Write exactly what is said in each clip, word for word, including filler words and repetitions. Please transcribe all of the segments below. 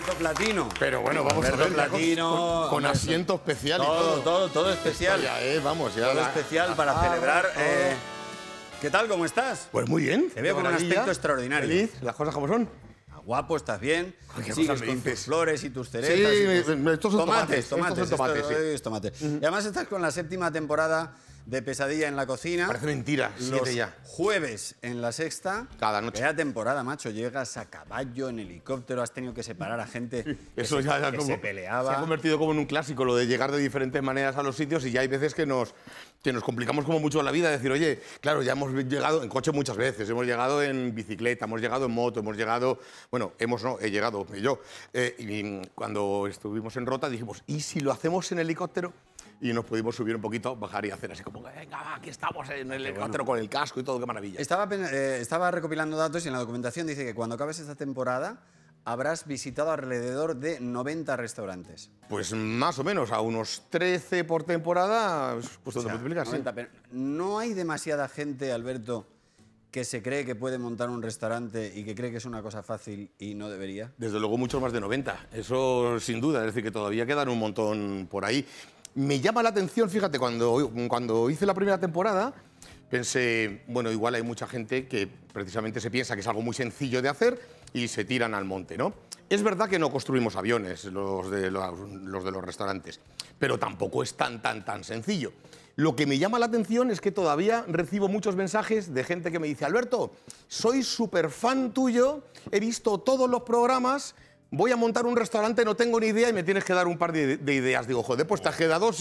Alberto Platino. Pero bueno, vamos Alberto a ver. Platino. Con, con asiento especial todo, y todo. Todo, todo especial. Ya, eh, vamos, ya. Todo La, especial para ah, celebrar. todo. Eh, ¿Qué tal? ¿Cómo estás? Pues muy bien. Te veo con un aspecto extraordinario. Feliz, las cosas como son. Guapo, estás bien. ¿Qué Sigues cosas me con dices? tus flores y tus ceretas. Sí, y tus... me- estos son tomates, tomates. estos son tomates, esto- sí. es tomate. Y además estás con la séptima temporada de Pesadilla en la Cocina. Parece mentira, Los siete ya. jueves en la sexta. Cada noche. Vaya temporada, macho. Llegas a caballo, en helicóptero, has tenido que separar a gente que, Eso se, ya, ya que como, se peleaba. se ha convertido como en un clásico, lo de llegar de diferentes maneras a los sitios, y ya hay veces que nos, que nos complicamos como mucho la vida. Decir, oye, claro, ya hemos llegado en coche muchas veces, hemos llegado en bicicleta, hemos llegado en moto, hemos llegado... Bueno, hemos no, he llegado yo. Eh, y cuando estuvimos en Rota dijimos, ¿y si lo hacemos en helicóptero? Y nos pudimos subir un poquito, bajar y hacer así como, venga, va, aquí estamos en el helicóptero con el casco y todo, qué maravilla. Estaba, pen- eh, estaba recopilando datos y en la documentación dice que cuando acabes esta temporada habrás visitado alrededor de noventa restaurantes. Pues más o menos, a unos trece por temporada, pues O donde sea, multiplicas, sí. noventa, pero no hay demasiada gente, Alberto, que se cree que puede montar un restaurante y que cree que es una cosa fácil y no debería. Desde luego mucho más de noventa, eso sin duda, es decir, que todavía quedan un montón por ahí. Me llama la atención, fíjate, cuando, cuando hice la primera temporada, pensé, bueno, igual hay mucha gente que precisamente se piensa que es algo muy sencillo de hacer y se tiran al monte, ¿no? Es verdad que no construimos aviones, los de los, los de los restaurantes, pero tampoco es tan, tan, tan sencillo. Lo que me llama la atención es que todavía recibo muchos mensajes de gente que me dice, Alberto, soy súper fan tuyo, he visto todos los programas, voy a montar un restaurante, no tengo ni idea y me tienes que dar un par de, de ideas. Digo, joder, pues te has quedado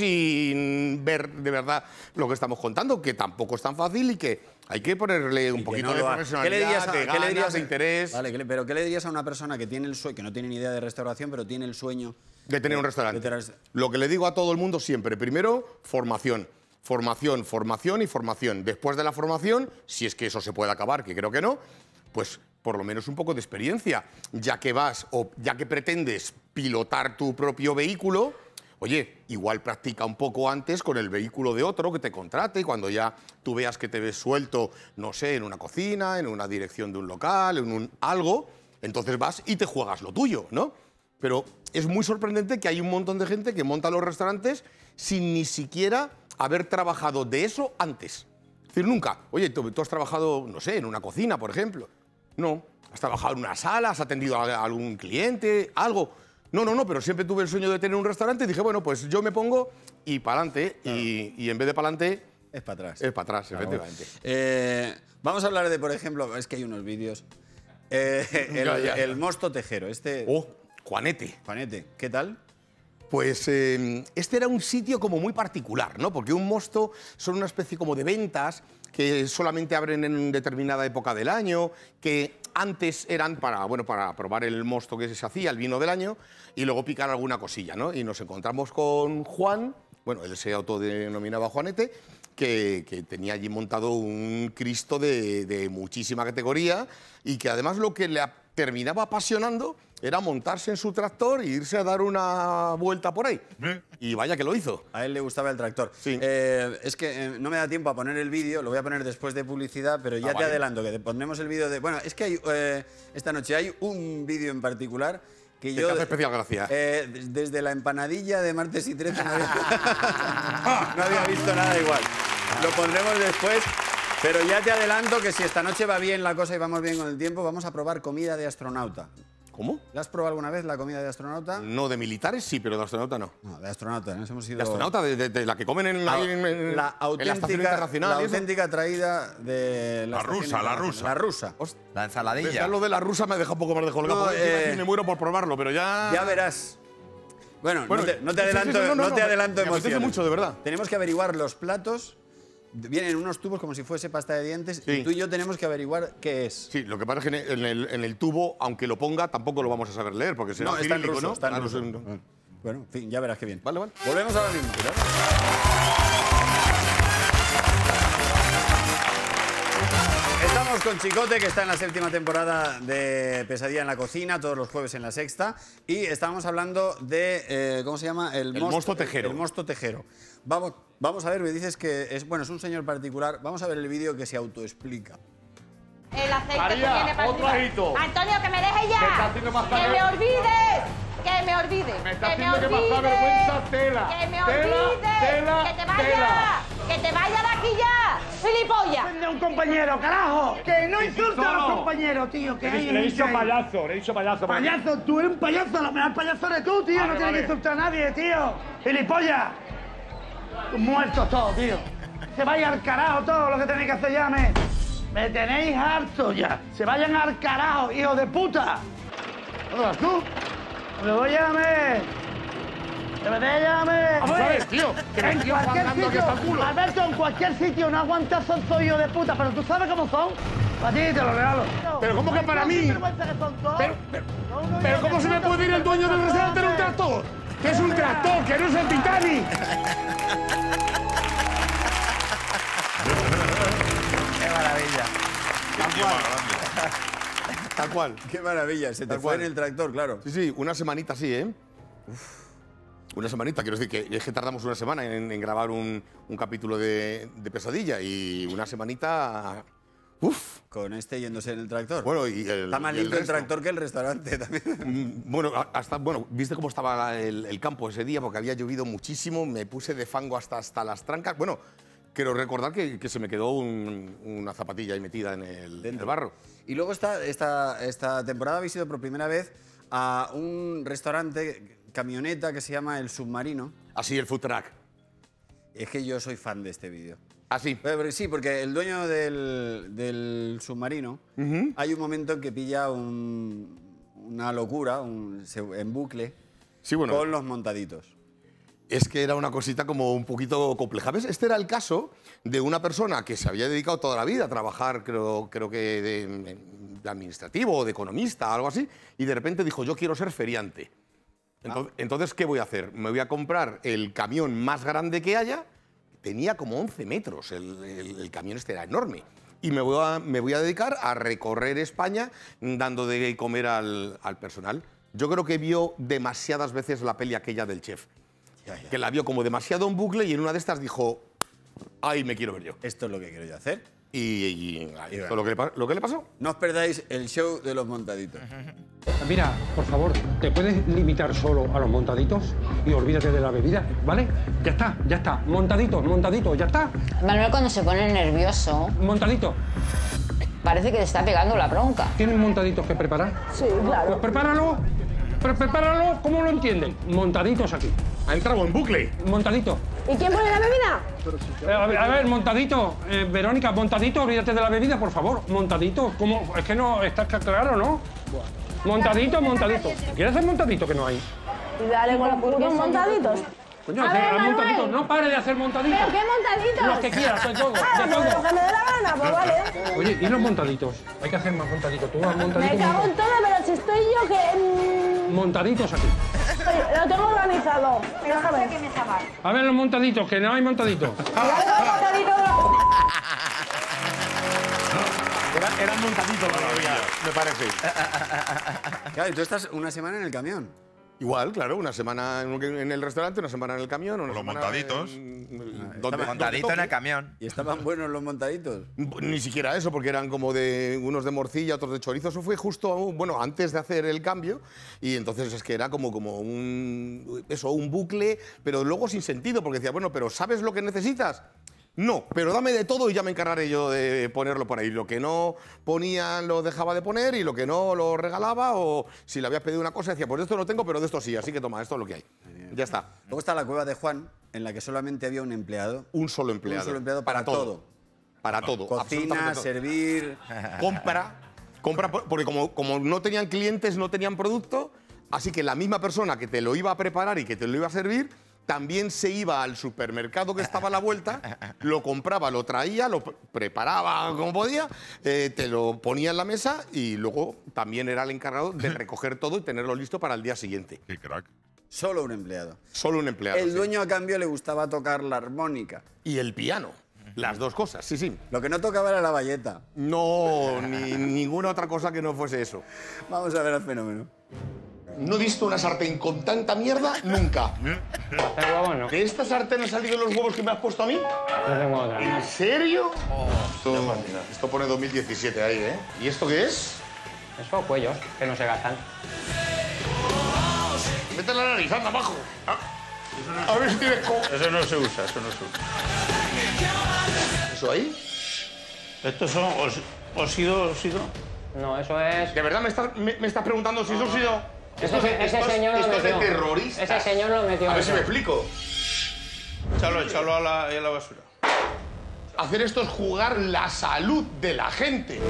sin ver de verdad lo que estamos contando, que tampoco es tan fácil y que hay que ponerle un Y que poquito no de lo ha- profesionalidad, ¿Qué le dirías a- de qué le ganas, dirías a- de interés. Vale, ¿qué le- pero ¿qué le dirías a una persona que tiene el sueño, que no tiene ni idea de restauración, pero tiene el sueño De tener un de restaurante. tener- Lo que le digo a todo el mundo siempre, primero, formación. Formación, formación y formación. Después de la formación, si es que eso se puede acabar, que creo que no, pues por lo menos un poco de experiencia. Ya que vas o ya que pretendes pilotar tu propio vehículo, oye, igual practica un poco antes con el vehículo de otro que te contrate y cuando ya tú veas que te ves suelto, no sé, en una cocina, en una dirección de un local, en un algo, entonces vas y te juegas lo tuyo, ¿no? Pero es muy sorprendente que hay un montón de gente que monta los restaurantes sin ni siquiera haber trabajado de eso antes. Es decir, nunca. Oye, tú, tú has trabajado, no sé, en una cocina, por ejemplo. No. Has trabajado en una sala, has atendido a algún cliente, algo. No, no, no, pero siempre tuve el sueño de tener un restaurante y dije, bueno, pues yo me pongo y para adelante. Claro. Y, y en vez de para adelante, Es para atrás. es para atrás, Claro. efectivamente. Eh, vamos a hablar de, por ejemplo, es que hay unos vídeos. Eh, el, Ya, ya. el mosto tejero, este... Oh, Juanete. Juanete, ¿qué tal? Pues eh, este era un sitio como muy particular, ¿no? Porque un mosto son una especie como de ventas que solamente abren en determinada época del año, que antes eran para, bueno, para probar el mosto que se hacía, el vino del año, y luego picar alguna cosilla, ¿no? Y nos encontramos con Juan, bueno, él se autodenominaba Juanete, que, que tenía allí montado un Cristo de, de muchísima categoría y que además lo que le terminaba apasionando era montarse en su tractor e irse a dar una vuelta por ahí. Y vaya que lo hizo. A él le gustaba el tractor. Sí. Eh, es que eh, no me da tiempo a poner el vídeo, lo voy a poner después de publicidad, pero ya Ah, te vale. adelanto que te pondremos el vídeo de... Bueno, es que hay, eh, esta noche hay un vídeo en particular que Que yo... te hace especial gracia. eh, des- desde la empanadilla de martes y trece no había, no había visto nada igual. Lo pondremos después, pero ya te adelanto que si esta noche va bien la cosa y vamos bien con el tiempo, vamos a probar comida de astronauta. ¿Cómo? ¿La has probado alguna vez la comida de astronauta? No, de militares sí, pero de astronauta no. No, de astronauta, nos hemos ido... De astronauta, de, de- de la que comen en, Ah, ahí en, en- la en la estación auténtica, internacional. la y eso. auténtica traída de la, La estación rusa, la internacional. rusa. La rusa. La ensaladilla. Ya lo de la rusa me deja un poco más de colgado. No, porque iba a decir, eh, me muero por probarlo, pero ya... Ya verás. Bueno, Bueno, no te, no te sí, sí, adelanto, sí, no, no, no no, te me- adelanto me apetece emociones. mucho, de verdad. Tenemos que averiguar los platos. Vienen unos tubos como si fuese pasta de dientes Sí. y tú y yo tenemos que averiguar qué es. Sí, lo que pasa es que en el, en el tubo, aunque lo ponga, tampoco lo vamos a saber leer, porque será No, está en cirílico, ruso, ¿no? está en Ah, ruso. no sé, no. Bueno, en fin, ya verás qué bien. Vale, vale. Volvemos ahora mismo. Estamos con Chicote, que está en la séptima temporada de Pesadilla en la Cocina, todos los jueves en la sexta. Y estábamos hablando de, eh, ¿cómo se llama? El mosto tejero. El mosto tejero. Vamos, vamos a ver, me dices que es, bueno, es un señor particular. Vamos a ver el vídeo que se autoexplica. El aceite María, que tiene para otro arriba. ajito. Antonio, que me dejes Que está ya. haciendo más Que tarde. me olvides. olvide. Me está que me haciendo que olvide. pasa vergüenza, tela. Que me Tela, olvide. tela, que te vaya. tela. Que te vaya de aquí ya. ¡Gilipollas! De un compañero, carajo. Que no insulta a los solo. compañeros, tío. Que Le, hay le he dicho hay- payaso, le he dicho payaso. Payaso, tú eres un payaso. La mejor payaso eres tú, tío. Vale, no tienes vale. que insultar a nadie, tío. Gilipollas. Muertos todos, tío. Se vaya al carajo todo lo que tenéis que hacer ya, me. Me tenéis harto ya. Se vayan al carajo, hijo de puta. ¿Dónde vas tú? Me voy a me. ¡Que me te llame! ¿Sabes, tío? Que me En estoy cualquier enfadando que sitio, está culo. Alberto, en cualquier sitio, no aguantas son soy yo de puta, pero tú sabes cómo son. A ti te lo regalo. Pero ¿cómo que para mí? Pero, pero, pero ¿cómo se me puede ir el dueño del restaurante en un tractor? Que es un tractor, que no es el Titanic. Qué maravilla. Tal cual. Qué maravilla, se te Tal fue cual. en el tractor, claro. Sí, sí, una semanita sí, ¿eh? Una semanita, quiero decir que es que tardamos una semana en, en grabar un, un capítulo de, de Pesadilla y una semanita... Uf. Con este yéndose en el tractor. Bueno, y el, Está más y el lindo el resto. tractor que el restaurante también. Mm, Bueno, a- hasta, bueno, viste cómo estaba el, el campo ese día, porque había llovido muchísimo, me puse de fango hasta, hasta las trancas. Bueno, quiero recordar que, que se me quedó un- una zapatilla ahí metida en el, en el barro. Y luego esta, esta, esta temporada habéis ido por primera vez a un restaurante, camioneta, que se llama El Submarino. Así, el food truck. Es que yo soy fan de este vídeo. Así. Pero- pero sí, porque el dueño del, del submarino, hay un momento en que pilla un- una locura un- se- en bucle Sí, bueno. con los montaditos. Es que era una cosita como un poquito compleja. ¿Ves? Este era el caso de una persona que se había dedicado toda la vida a trabajar, creo, creo que de, de administrativo o de economista, algo así, y de repente dijo, yo quiero ser feriante. Entonces, entonces, ¿qué voy a hacer? Me voy a comprar el camión más grande que haya. Tenía como once metros, el, el- el camión este era enorme. Y me voy, a, me voy a dedicar a recorrer España dando de comer al, al personal. Yo creo que vio demasiadas veces la peli aquella del chef. Que la vio como demasiado en bucle y en una de estas dijo, ahí me quiero ver yo. Esto es lo que quiero yo hacer. Y, y- y esto lo que, le, pa- lo que le pasó. No os perdáis el show de los montaditos. Mira, por favor, ¿te puedes limitar solo a los montaditos? Y olvídate de la bebida, ¿vale? Ya está, ya está. Montaditos, montaditos, ya está. Manuel cuando se pone nervioso Montadito. parece que le está pegando la bronca. ¿Tienes montaditos que preparar? Sí, claro. Pues prepáralo. Pre- prepáralo, ¿cómo lo entienden? Montaditos aquí. Ha entrado en bucle. Montadito. ¿Y quién pone la bebida? Eh, a, ver, a ver, montadito. Eh, Verónica, montadito, olvídate de la bebida, por favor. Montadito. ¿Cómo? Es que no, está claro, ¿no? Montadito, montadito. ¿Quieres hacer montadito que no hay? Y dale con los putos montaditos. Coño, A hacer ver, Manuel. montaditos. No pare de hacer montaditos. ¿Pero qué montaditos? Los que quieras, de todo, Ah, de pues todo. lo que me dé la gana, pues vale. Oye, ¿y los montaditos? Hay que hacer más montaditos. Tú haz Me montaditos. cago en todo, pero si estoy yo que... mm, Montaditos aquí. oye, lo tengo organizado. Déjame. A ver los montaditos, que no hay montaditos. Dale con los montaditos de la- Era, eran montaditos, me parece. Claro, y tú estás una semana en el camión. Igual, claro, una semana en en el restaurante, una semana en el camión. Una Los semana montaditos. en- donde- Montadito donde en el toque. camión. Y estaban buenos los montaditos. Ni siquiera eso, porque eran como de unos de morcilla, otros de chorizo. Eso fue justo, bueno, antes de hacer el cambio. Y entonces es que era como, como un, eso, un bucle, pero luego sin sentido, porque decía, bueno, pero ¿sabes lo que necesitas? No, pero dame de todo y ya me encargaré yo de ponerlo por ahí. Lo que no ponía lo dejaba de poner y lo que no lo regalaba, o si le habías pedido una cosa decía, pues de esto no tengo, pero de esto sí, así que toma, esto es lo que hay. Ya está. Luego está la cueva de Juan, en la que solamente había un empleado. Un solo empleado. Un solo empleado para, todo. Para todo. Cocina, absolutamente todo. servir. Compra, compra, por- porque como, como no tenían clientes, no tenían producto, así que la misma persona que te lo iba a preparar y que te lo iba a servir, también se iba al supermercado que estaba a la vuelta, lo compraba, lo traía, lo pre- preparaba como podía, eh, te lo ponía en la mesa y luego también era el encargado de recoger todo y tenerlo listo para el día siguiente. Qué crack. Solo un empleado. Solo un empleado. El sí. dueño, a cambio, le gustaba tocar la armónica. Y el piano. Las dos cosas, sí, sí. Lo que no tocaba era la bayeta. No, ni ninguna otra cosa que no fuese eso. Vamos a ver el fenómeno. No he visto una sartén con tanta mierda nunca. Hacer huevos no. ¿De esta sartén han salido los huevos que me has puesto a mí? No tengo otra. ¿En serio? Esto, esto pone dos mil diecisiete ahí, ¿eh? ¿Y esto qué es? Eso, cuellos, que no se gastan. Métela nariz, anda abajo. A ver si tienes co... Eso no se usa, eso no se usa. ¿Eso ahí? Estos son os- óxido, óxido. No, eso es... ¿De verdad me estás, me, me estás preguntando si eso ha sido...? Ese, ese señor lo esto es de metió. terroristas. Ese señor lo metió. A ver si eso. me explico. Échalo, échalo a la, a la basura. Hacer esto es jugar la salud de la gente.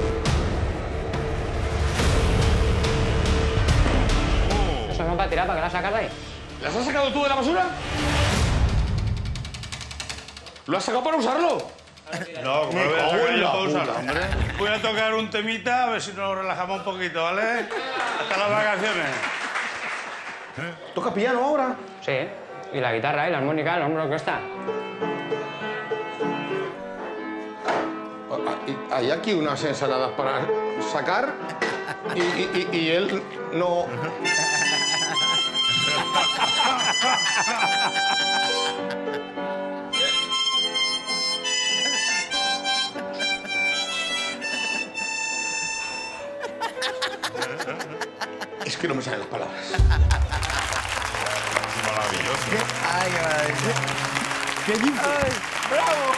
Eso no es para tirar, ¿para qué la sacas de ahí? ¿Las has sacado tú de la basura? ¿Lo has sacado para usarlo? No, como Me lo voy a cago sacar en yo la para puta, usarlo. hombre. Voy a tocar un temita, a ver si nos relajamos un poquito, ¿vale? Hasta las vacaciones. ¿Toca piano ahora? Sí. Y la guitarra y la armónica, el hombro que está. Hay aquí unas ensaladas para sacar y, y- y- y él no... Es que no me salen las palabras. Ay, qué maravilla. ¿Qué dice? ¡Bravo!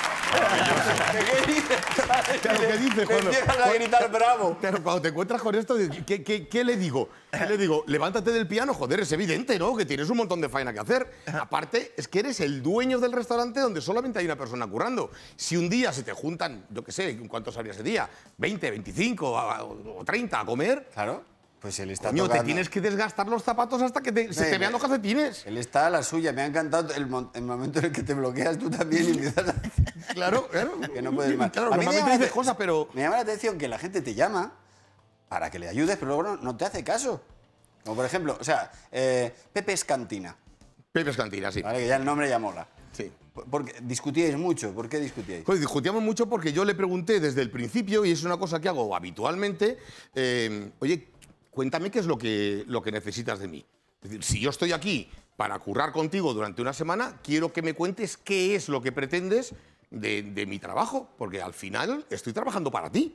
¿Qué dices? Claro, ¿qué dice, Juan? Empiezan a gritar bravo. Claro, cuando te encuentras con esto, ¿qué, qué, qué le digo? ¿Qué le digo? Levántate del piano, joder, es evidente, ¿no? Que tienes un montón de faena que hacer. Aparte, es que eres el dueño del restaurante donde solamente hay una persona currando. Si un día se te juntan, yo qué sé, ¿cuántos habría ese día? ¿veinte, veinticinco o treinta a comer? Claro. Pues él está Coño, te tocando. tienes que desgastar los zapatos hasta que te- se Sí, te vean me- los calcetines. Él está a la suya. Me ha encantado el, mon- el momento en el que te bloqueas tú también y empiezas a... Claro, claro. que no puedes más. Claro, A mí me normalmente llama la dices te- cosas, pero... Me llama la atención que la gente te llama para que le ayudes, pero luego no, no te hace caso. Como por ejemplo, o sea, eh, Pepe's Cantina. Pepe's Cantina, sí. Vale, que ya el nombre ya mola. Sí. Porque discutíais mucho. ¿Por qué discutíais? Joder, discutíamos mucho porque yo le pregunté desde el principio, y es una cosa que hago habitualmente, eh, oye, cuéntame qué es lo que, lo que necesitas de mí. Es decir, si yo estoy aquí para currar contigo durante una semana, quiero que me cuentes qué es lo que pretendes de, de mi trabajo, porque al final estoy trabajando para ti.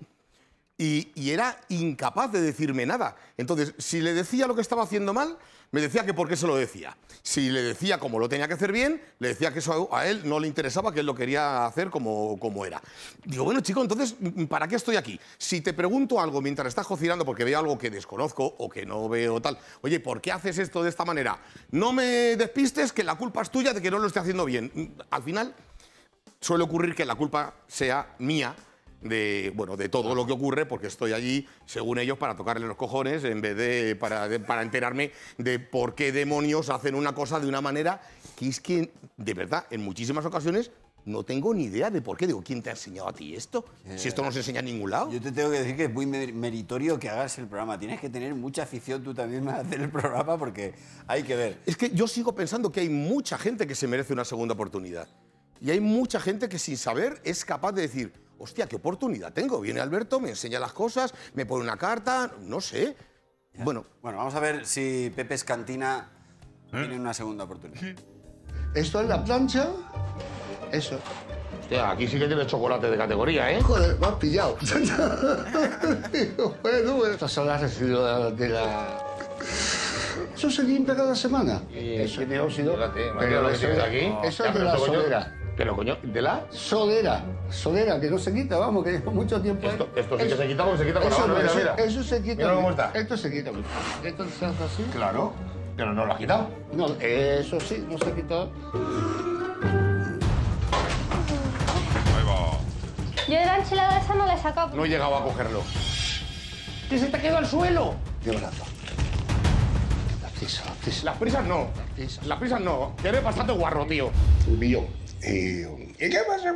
Y, y era incapaz de decirme nada. Entonces, si le decía lo que estaba haciendo mal, me decía que por qué se lo decía. Si le decía cómo lo tenía que hacer bien, le decía que eso a él no le interesaba, que él lo quería hacer como, como era. Digo, bueno, chico, entonces, ¿para qué estoy aquí? Si te pregunto algo mientras estás cocinando porque veo algo que desconozco o que no veo tal, oye, ¿por qué haces esto de esta manera? No me despistes, que la culpa es tuya de que no lo esté haciendo bien. Al final, suele ocurrir que la culpa sea mía de, bueno, de todo lo que ocurre, porque estoy allí, según ellos, para tocarle los cojones, en vez de para, de- para enterarme de por qué demonios hacen una cosa de una manera que es que, de verdad, en muchísimas ocasiones no tengo ni idea de por qué. Digo, ¿quién te ha enseñado a ti esto? Si esto no se enseña en ningún lado. Yo te tengo que decir que es muy mer- meritorio que hagas el programa. Tienes que tener mucha afición tú también a hacer el programa porque hay que ver. Es que yo sigo pensando que hay mucha gente que se merece una segunda oportunidad. Y hay mucha gente que sin saber es capaz de decir, hostia, ¿qué oportunidad tengo? Viene Alberto, me enseña las cosas, me pone una carta, no sé. Bueno, Bueno, vamos a ver si Pepe's Cantina tiene una segunda oportunidad. Esto es la plancha. Eso. hostia, aquí sí que tiene chocolate de categoría, ¿eh? Joder, me has pillado. bueno, bueno. Estas son las residuos de la... Eso se limpia cada semana. Eso tiene óxido. Pero eso, lo que tienes aquí. eso Ya, es de pero la esto, coño, solera. Pero coño, ¿de la? Solera. Solera, que no se quita, vamos, que lleva mucho tiempo. Esto, esto sí que se quita porque se quita con la Eso, mano, mira, eso, mira. eso se quita. Mira cómo está. Esto se quita. Esto se hace así. Claro, pero no lo has quitado. No, eso sí, no se quita. Yo de la enchilada esa no la he sacado. No he llegado a cogerlo. ¿Qué se te quedó al suelo? Qué barato. Las prisas, las prisas. Las prisas no. Las prisas no. Que eres bastante guarro, tío. Un millón. ¿Y qué pasa?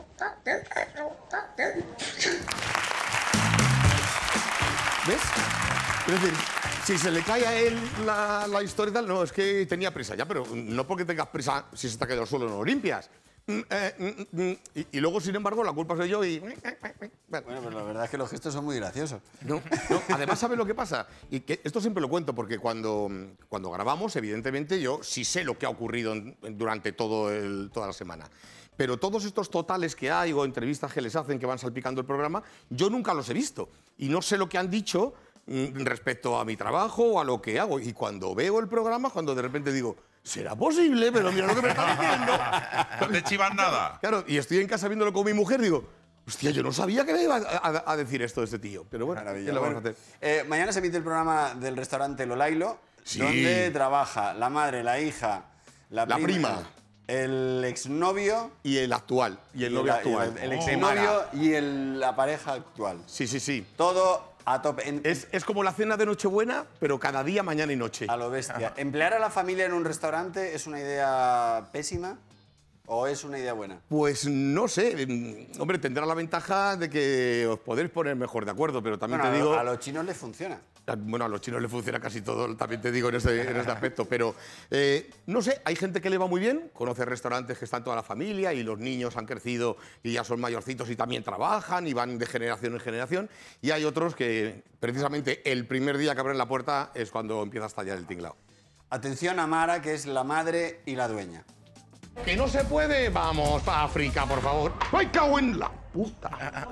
¿Ves? Es decir, si se le cae a él la, la historia y tal, no, es que tenía prisa ya, pero no porque tengas prisa, si se te ha quedado al suelo no lo limpias. Mm, eh, mm, mm, y, y luego, sin embargo, la culpa soy yo y... Bueno, pero la verdad es que los gestos son muy graciosos. No, no, además, ¿sabes lo que pasa? Y que esto siempre lo cuento porque cuando, cuando grabamos, evidentemente, yo sí sé lo que ha ocurrido en- durante todo el- toda la semana. Pero todos estos totales que hay o entrevistas que les hacen que van salpicando el programa, yo nunca los he visto. Y no sé lo que han dicho mm, respecto a mi trabajo o a lo que hago. Y cuando veo el programa, cuando de repente digo, ¿será posible? Pero mira lo que me está diciendo. No te chivas nada. Claro, y estoy en casa viéndolo con mi mujer, digo, hostia, yo no sabía que me iba a, a- a decir esto de este tío. Pero bueno, ¿qué le vamos a hacer? Eh, mañana se emite el programa del restaurante Lolailo, Sí. donde trabaja la madre, la hija, la La prima, prima. el exnovio Y el actual, y el y novio la- y actual. el, el Oh. exnovio y el- la pareja actual. Sí, sí, sí. Todo a tope. En- Es, es como la cena de Nochebuena, pero cada día, mañana y noche. a lo bestia. ¿Emplear a la familia en un restaurante es una idea pésima o es una idea buena? Pues no sé, mm, hombre, tendrá la ventaja de que os podéis poner mejor de acuerdo, pero también Bueno, te a, digo... a los chinos les funciona. Bueno, a los chinos les funciona casi todo, también te digo en este, en este aspecto, pero eh, no sé, hay gente que le va muy bien, conoce restaurantes que están toda la familia y los niños han crecido y ya son mayorcitos y también trabajan y van de generación en generación, y hay otros que precisamente el primer día que abren la puerta es cuando empieza a estallar el tinglao. Atención a Mara, que es la madre y la dueña. ¿Que no se puede? Vamos, para África, por favor. ¡Ay, cago en la puta!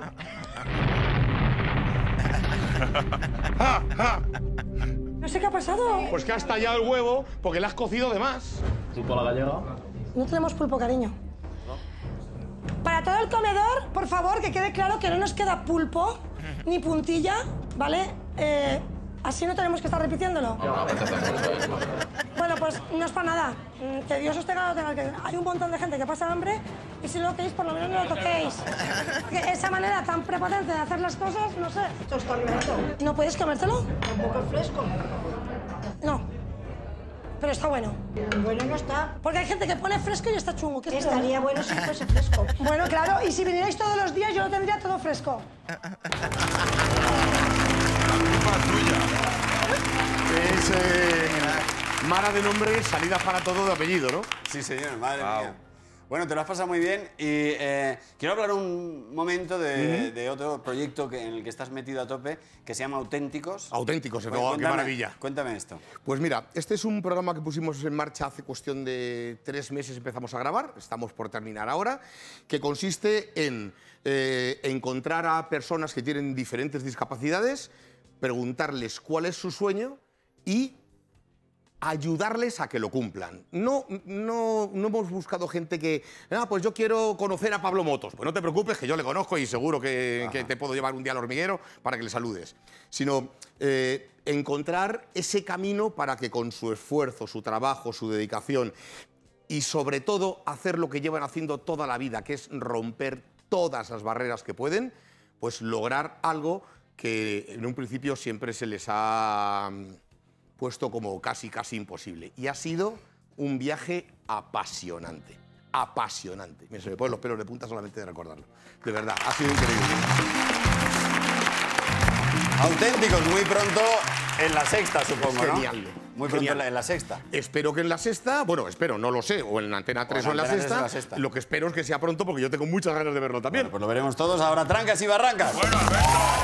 No sé qué ha pasado. Pues que has tallado el huevo porque le has cocido de más. ¿Pulpo a la gallega? No tenemos pulpo, cariño. Para todo el comedor, por favor, que quede claro que no nos queda pulpo ni puntilla, ¿vale? Eh, así no tenemos que estar repitiéndolo. Bueno, pues no es para nada. Mm, Que Dios os tenga lo tenga que... Hay un montón de gente que pasa hambre y si no lo queréis, por lo menos no lo toquéis. Que esa manera tan prepotente de hacer las cosas, no sé. Esto es tormento. ¿No puedes comértelo? Un poco fresco. No. Pero está bueno. Bueno, no está. Porque hay gente que pone fresco y está chungo. ¿Qué es Estaría bueno si fuese fresco. Bueno, claro, y si vinierais todos los días yo lo tendría todo fresco. Es eh, Mara de nombre, salida para todo de apellido, ¿no? Sí, señor, madre mía. Bueno, te lo has pasado muy bien y eh, quiero hablar un momento de, Ujú. de otro proyecto que, en el que estás metido a tope, que se llama Auténticos. Auténticos, Oye, oh, qué cuéntame- maravilla. Cuéntame esto. Pues mira, este es un programa que pusimos en marcha hace cuestión de tres meses, empezamos a grabar, estamos por terminar ahora, que consiste en eh, encontrar a personas que tienen diferentes discapacidades, preguntarles cuál es su sueño y ayudarles a que lo cumplan. No, no, no hemos buscado gente que, ah, pues yo quiero conocer a Pablo Motos. Pues no te preocupes, que yo le conozco y seguro que, que te puedo llevar un día al hormiguero para que le saludes. Sino eh, encontrar ese camino para que con su esfuerzo, su trabajo, su dedicación y sobre todo hacer lo que llevan haciendo toda la vida, que es romper todas las barreras que pueden, pues lograr algo que en un principio siempre se les ha puesto como casi, casi imposible. Y ha sido un viaje apasionante, apasionante. Mira, se me ponen los pelos de punta solamente de recordarlo. De verdad, ha sido increíble. Auténticos, muy pronto en la sexta, supongo, ¿no? Genial. Muy pronto Genial. en la, en la sexta. Espero que en la sexta, bueno, espero, no lo sé, o en la Antena tres o en la, Antena tres sexta, o en la sexta. Lo que espero es que sea pronto porque yo tengo muchas ganas de verlo también. Bueno, pues lo veremos todos. Ahora trancas y barrancas. Bueno, Alberto.